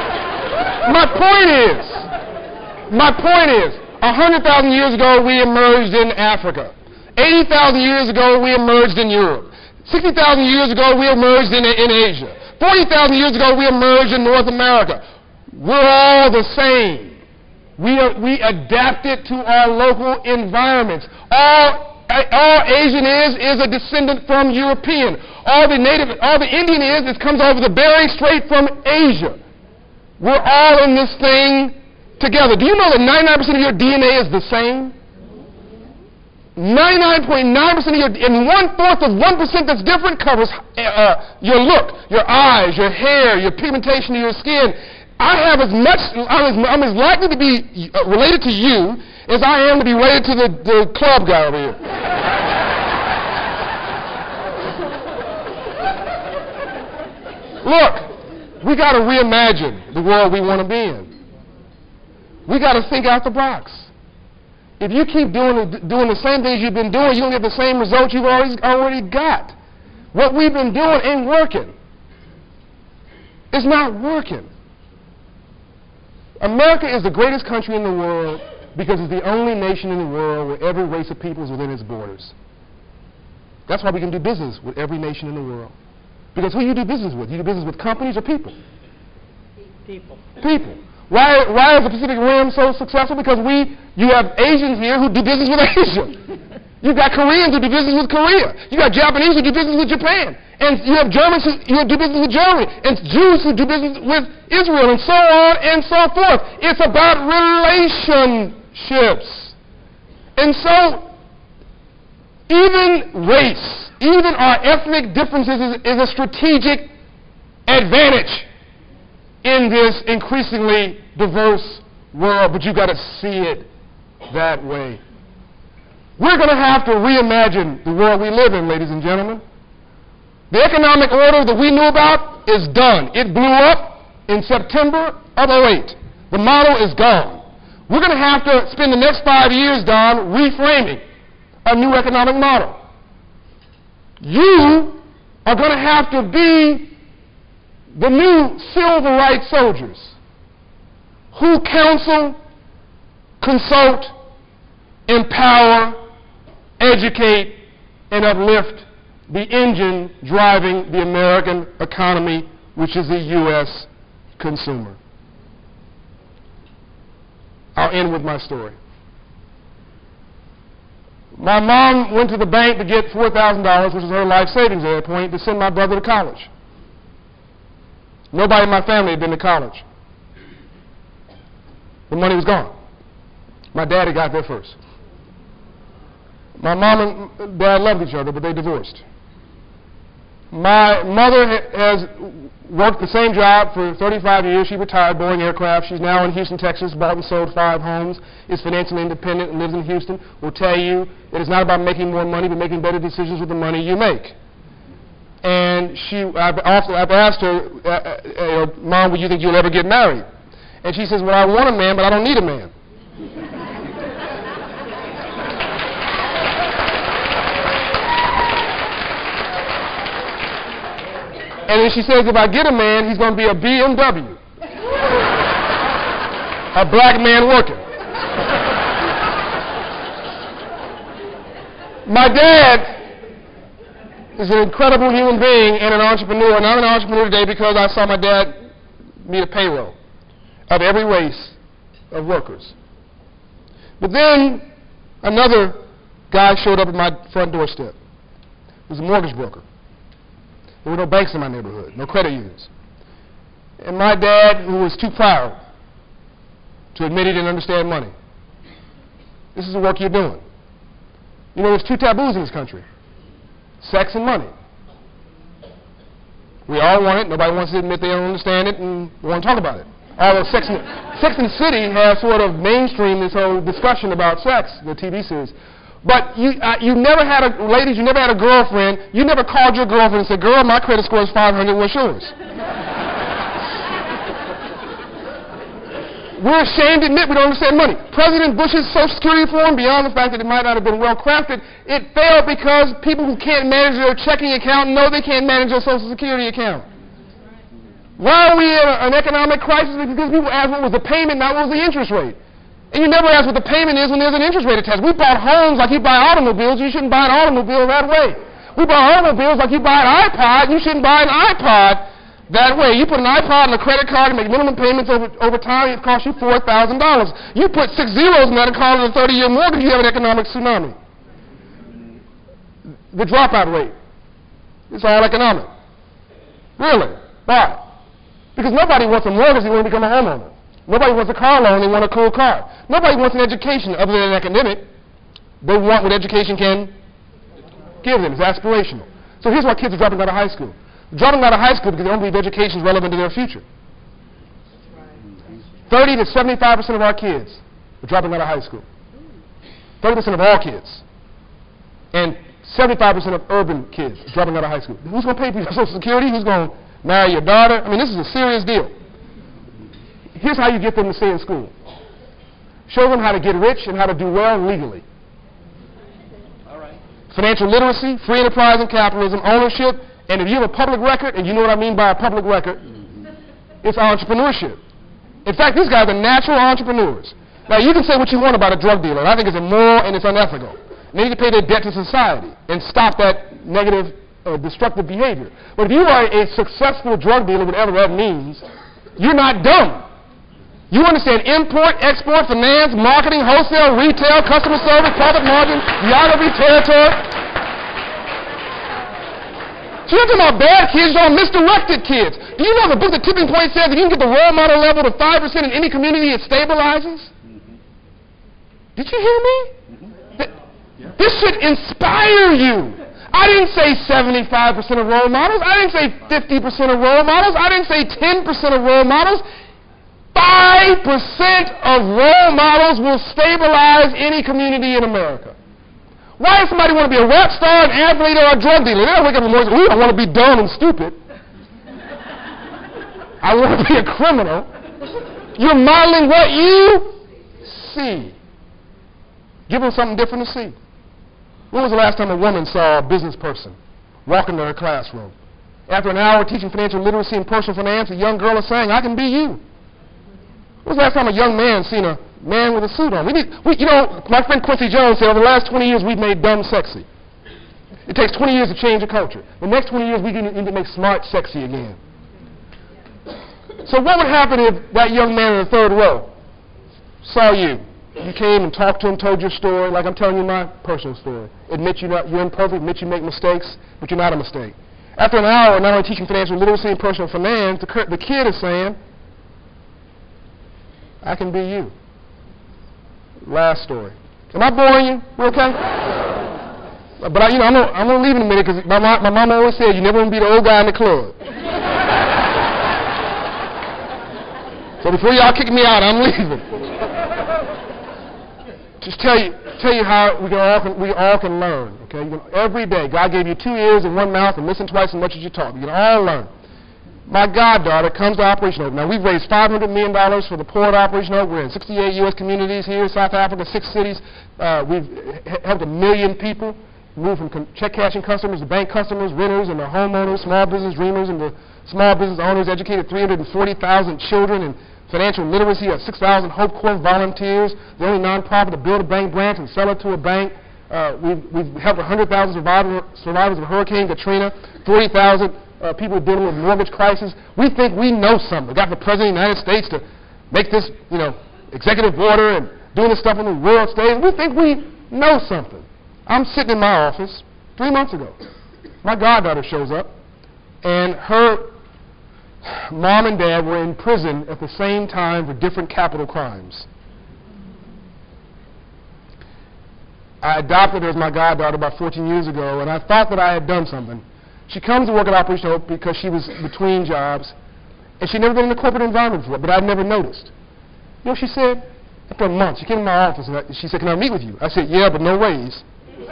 My point is, 100,000 years ago we emerged in Africa. 80,000 years ago we emerged in Europe. 60,000 years ago we emerged in Asia. 40,000 years ago, we emerged in North America. We're all the same. We adapted to our local environments. All Asian is a descendant from European. All the Indian is comes over the Bering Strait from Asia. We're all in this thing together. Do you know that 99% of your DNA is the same? 99.9% of your, and 1/4 of 1% that's different covers your look, your eyes, your hair, your pigmentation of your skin. I'm as likely to be related to you as I am to be related to the club guy over here. Look, we got to reimagine the world we want to be in. We got to think out the box. If you keep doing the same things you've been doing, you'll get the same results you've already got. What we've been doing ain't working. It's not working. America is the greatest country in the world because it's the only nation in the world where every race of people is within its borders. That's why we can do business with every nation in the world. Because who you do business with? You do business with companies or people? People. People. Why is the Pacific Rim so successful? Because you have Asians here who do business with Asia. You've got Koreans who do business with Korea. You got Japanese who do business with Japan. And you have Germans who do business with Germany. And Jews who do business with Israel, and so on and so forth. It's about relationships. And so, even race, even our ethnic differences is a strategic advantage in this increasingly diverse world, but you've got to see it that way. We're going to have to reimagine the world we live in, ladies and gentlemen. The economic order that we knew about is done. It blew up in September of 2008. The model is gone. We're going to have to spend the next 5 years, Don, reframing a new economic model. You are going to have to be the new civil rights soldiers who counsel, consult, empower, educate, and uplift the engine driving the American economy, which is the U.S. consumer. I'll end with my story. My mom went to the bank to get $4,000, which was her life savings at that point, to send my brother to college. Nobody in my family had been to college. The money was gone. My daddy got there first. My mom and dad loved each other, but they divorced. My mother has worked the same job for 35 years. She retired, Boeing Aircraft. She's now in Houston, Texas, bought and sold 5 homes, is financially independent, and lives in Houston. Will tell you that it's not about making more money, but making better decisions with the money you make. And I've asked her, Mom, will you think you'll ever get married? And she says, well, I want a man, but I don't need a man. And then she says, if I get a man, he's going to be a BMW. A black man working. My dad is an incredible human being and an entrepreneur. And I'm an entrepreneur today because I saw my dad meet a payroll of every race of workers. But then another guy showed up at my front doorstep. He was a mortgage broker. There were no banks in my neighborhood, no credit unions. And my dad, who was too proud to admit he didn't understand money, this is the work you're doing. You know, there's 2 taboos in this country: sex and money. We all want it. Nobody wants to admit they don't understand it and want to talk about it. Although Sex and the City has sort of mainstreamed this whole discussion about sex, the TV series. But you never had ladies, you never had a girlfriend. You never called your girlfriend and said, girl, my credit score is 500, what's yours? We're ashamed to admit we don't understand money. President Bush's Social Security reform, beyond the fact that it might not have been well crafted, it failed because people who can't manage their checking account know they can't manage their Social Security account. Why are we in an economic crisis? Because people ask what was the payment, not what was the interest rate. And you never ask what the payment is when there's an interest rate attached. We bought homes like you buy automobiles. You shouldn't buy an automobile that way. We buy automobiles like you buy an iPod. You shouldn't buy an iPod that way. You put an iPod on a credit card and make minimum payments over time. It costs you $4,000. You put 6 zeros in that and call it a 30-year mortgage. You have an economic tsunami. The dropout rate. It's all economic. Really? Why? Because nobody wants a mortgage. They want to become a homeowner. Nobody wants a car loan, they want a cool car. Nobody wants an education other than an academic. They want what education can give them. It's aspirational. So here's why kids are dropping out of high school. They're dropping out of high school because they don't believe education is relevant to their future. 30 to 75% of our kids are dropping out of high school. 30% of all kids. And 75% of urban kids are dropping out of high school. Who's going to pay for your Social Security? Who's going to marry your daughter. I mean, this is a serious deal. Here's how you get them to stay in school. Show them how to get rich and how to do well legally. All right. Financial literacy, free enterprise and capitalism, ownership, and if you have a public record, and you know what I mean by a public record, it's entrepreneurship. In fact, these guys are natural entrepreneurs. Now, you can say what you want about a drug dealer, and I think it's immoral and it's unethical. They need to pay their debt to society and stop that negative, destructive behavior. But if you are a successful drug dealer, whatever that means, you're not dumb. You understand import, export, finance, marketing, wholesale, retail, customer service, profit margin, geography, territory. So you're talking about bad kids, you're talking about misdirected kids. Do you know the book, The Tipping Point, says if you can get the role model level to 5% in any community, it stabilizes? Did you hear me? This should inspire you. I didn't say 75% of role models. I didn't say 50% of role models. I didn't say 10% of role models. 5% of role models will stabilize any community in America. Why does somebody want to be a rap star, an athlete, or a drug dealer? They don't wake up in the morning and say, ooh, I want to be dumb and stupid. I want to be a criminal. You're modeling what you see. Give them something different to see. When was the last time a woman saw a business person walk into her classroom? After an hour teaching financial literacy and personal finance, a young girl is saying, I can be you. When was the last time a young man seen a man with a suit on? You know, my friend Quincy Jones said over the last 20 years we've made dumb sexy. It takes 20 years to change a culture. The next 20 years we need to make smart sexy again. So what would happen if that young man in the third row saw you? You came and talked to him, told your story, like I'm telling you my personal story. Admit you're imperfect, admit you make mistakes, but you're not a mistake. After an hour, not only teaching financial literacy and personal finance, the kid is saying, I can be you. Last story. Am I boring you? We okay? But I'm gonna leave in a minute because my mama always said you never want to be the old guy in the club. So before y'all kick me out, I'm leaving. Just tell you how we all can learn. Okay, every day God gave you 2 ears and 1 mouth, and listen twice as much as you talk. You can all learn. My goddaughter comes to Operation Hope. Now, we've raised $500 million for the poor at Operation Hope. We're in 68 U.S. communities here, South Africa, 6 cities. We've helped 1 million people move from check cashing customers to bank customers, renters, and the homeowners, small business dreamers, and the small business owners. Educated 340,000 children in financial literacy. 6,000 Hope Corps volunteers. The only nonprofit to build a bank branch and sell it to a bank. We've helped 100,000 survivors of Hurricane Katrina. 40,000 people dealing with mortgage crisis. We think we know something. We got the President of the United States to make this, executive order and doing this stuff on the world stage. We think we know something. I'm sitting in my office 3 months ago. My goddaughter shows up, and her mom and dad were in prison at the same time for different capital crimes. I adopted her as my goddaughter about 14 years ago, and I thought that I had done something. She comes to work at Operation Hope because she was between jobs, and she'd never been in a corporate environment before, but I'd never noticed. You know what she said? After a month, she came to my office, and she said, can I meet with you? I said, yeah, but no raise.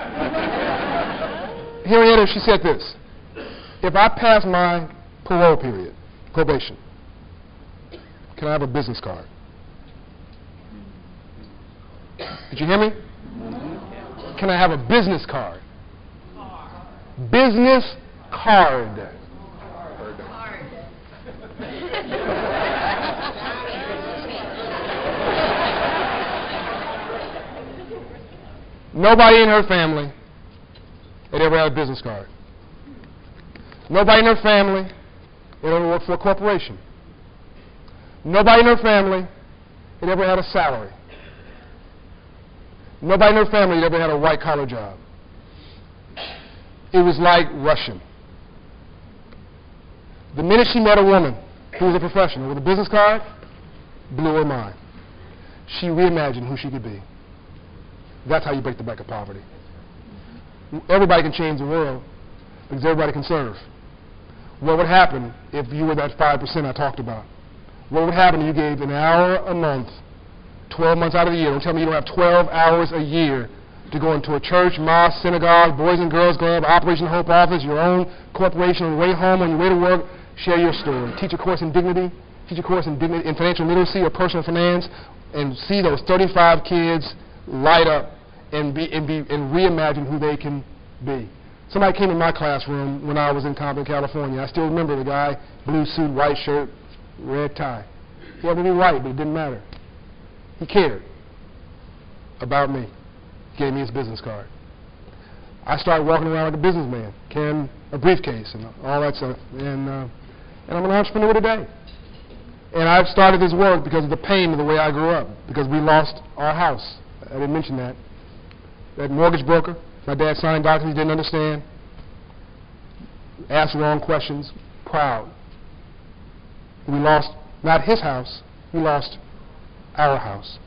Henrietta, she said this, if I pass my parole period, probation, can I have a business card? Did you hear me? Can I have a business card? Business card. Nobody in her family had ever had a business card. Nobody in her family had ever worked for a corporation. Nobody in her family had ever had a salary. Nobody in her family had ever had a white-collar job. It was like Russian. The minute she met a woman who was a professional with a business card, blew her mind. She reimagined who she could be. That's how you break the back of poverty. Everybody can change the world because everybody can serve. What would happen if you were that 5% I talked about? What would happen if you gave an hour a month, 12 months out of the year? Don't tell me you don't have 12 hours a year to go into a church, mosque, synagogue, Boys and Girls Club, Operation Hope office, your own corporation, on your way home, on your way to work. share your story. Teach a course in dignity, teach a course in financial literacy or personal finance, and see those 35 kids light up and reimagine who they can be. Somebody came in my classroom when I was in Compton, California. I still remember the guy, blue suit, white shirt, red tie. He happened to be white, but it didn't matter. He cared about me. He gave me his business card. I started walking around like a businessman, carrying a briefcase and all that stuff. And I'm an entrepreneur today. And I've started this work because of the pain of the way I grew up, because we lost our house. I didn't mention that. That mortgage broker, my dad signed documents he didn't understand, asked wrong questions, proud. We lost not his house, we lost our house.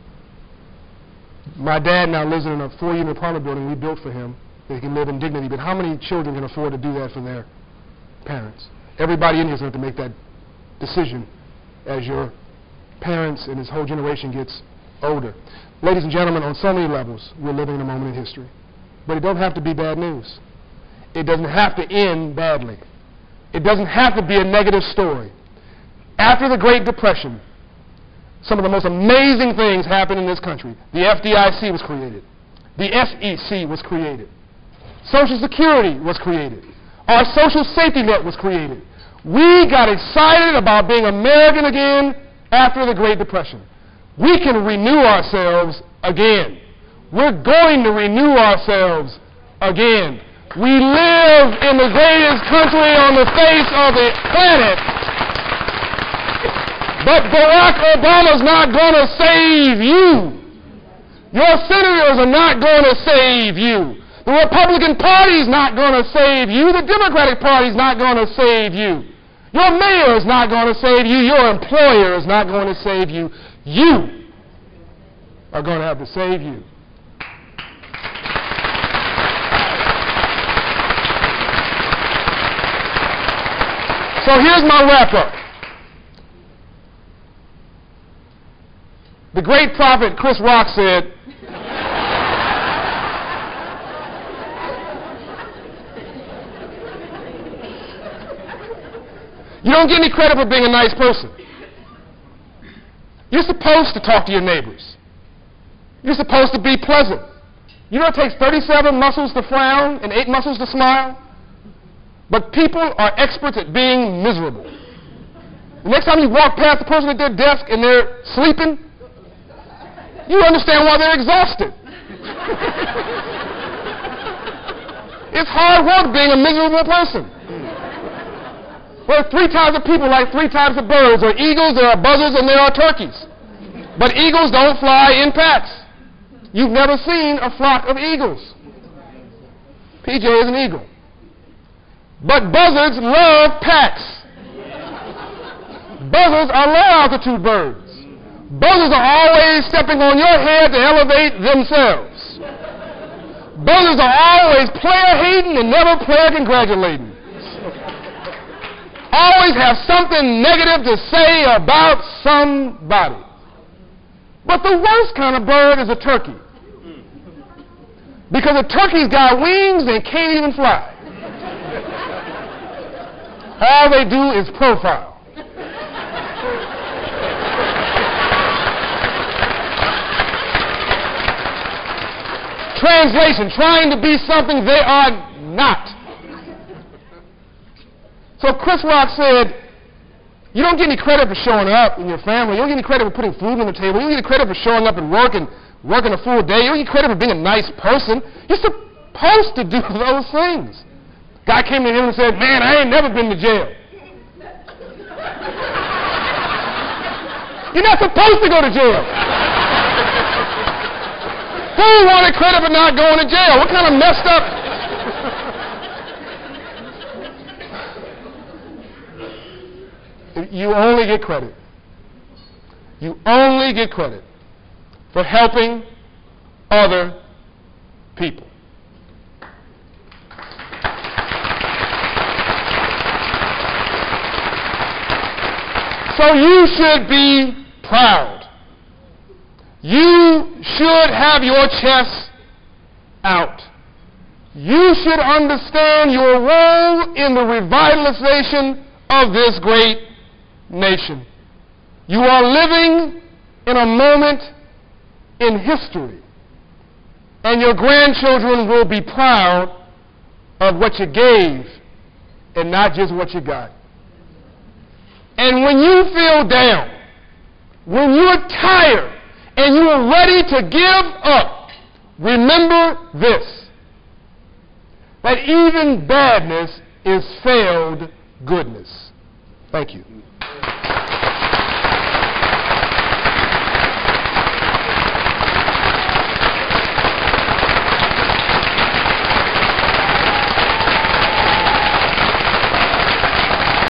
My dad now lives in a 4-unit apartment building we built for him that he can live in dignity, but how many children can afford to do that for their parents? Everybody in here is going to have to make that decision as your parents and this whole generation gets older. Ladies and gentlemen, on so many levels, we're living in a moment in history. But it doesn't have to be bad news. It doesn't have to end badly. It doesn't have to be a negative story. After the Great Depression, some of the most amazing things happened in this country. The FDIC was created. The SEC was created. Social Security was created. Our social safety net was created. We got excited about being American again after the Great Depression. We can renew ourselves again. We're going to renew ourselves again. We live in the greatest country on the face of the planet. But Barack Obama's not going to save you. Your senators are not going to save you. The Republican Party's not going to save you. The Democratic Party's not going to save you. Your mayor is not going to save you. Your employer is not going to save you. You are going to have to save you. So here's my wrap-up. The great prophet Chris Rock said, you don't get any credit for being a nice person. You're supposed to talk to your neighbors. You're supposed to be pleasant. You know it takes 37 muscles to frown and 8 muscles to smile? But people are experts at being miserable. The next time you walk past the person at their desk and they're sleeping, you understand why they're exhausted. It's hard work being a miserable person. There are 3 types of people like 3 types of birds. There are eagles, there are buzzards, and there are turkeys. But eagles don't fly in packs. You've never seen a flock of eagles. PJ is an eagle. But buzzards love packs. Buzzards are low-altitude birds. Buzzards are always stepping on your head to elevate themselves. Buzzards are always player-hating and never player-congratulating. Always have something negative to say about somebody. But the worst kind of bird is a turkey. Because a turkey's got wings and can't even fly. All they do is profile. Translation, trying to be something they are not. So Chris Rock said, you don't get any credit for showing up in your family. You don't get any credit for putting food on the table. You don't get any credit for showing up at work and working a full day. You don't get credit for being a nice person. You're supposed to do those things. Guy came to him and said, man, I ain't never been to jail. You're not supposed to go to jail. Who wanted credit for not going to jail? What kind of messed up... You only get credit. You only get credit for helping other people. So you should be proud. You should have your chest out. You should understand your role in the revitalization of this great nation. You are living in a moment in history, and your grandchildren will be proud of what you gave and not just what you got. And when you feel down, when you're tired and you are ready to give up, remember this, that even badness is failed goodness. Thank you.